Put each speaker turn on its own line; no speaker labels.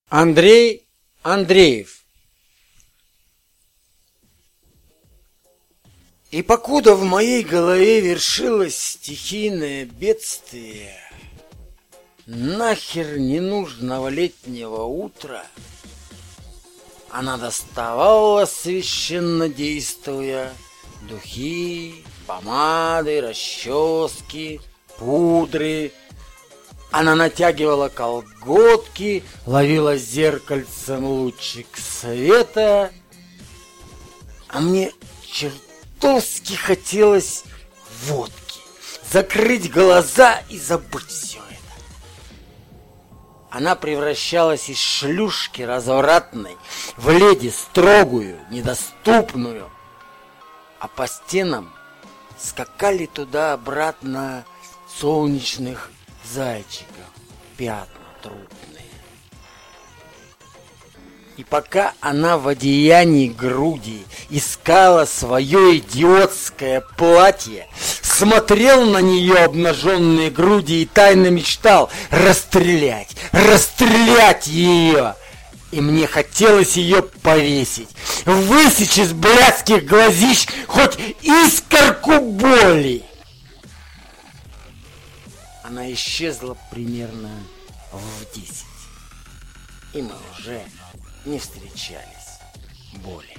Андрей Андреев. И покуда в моей голове вершилось стихийное бедствие нахер ненужного летнего утра, она доставала, священно действуя, духи, помады, расчески, пудры. Она натягивала колготки, ловила зеркальцем лучик света, а мне чертовски хотелось водки, закрыть глаза и забыть все это. Она превращалась из шлюшки развратной в леди строгую, недоступную, а по стенам скакали туда-обратно солнечных зайчиков пятна трупные. И пока она в одеянии груди искала свое идиотское платье, смотрел на нее обнаженные груди и тайно мечтал расстрелять ее. И мне хотелось ее повесить, высечь из блядских глазищ хоть искорку боли. Она исчезла примерно в 10, и мы уже не встречались более.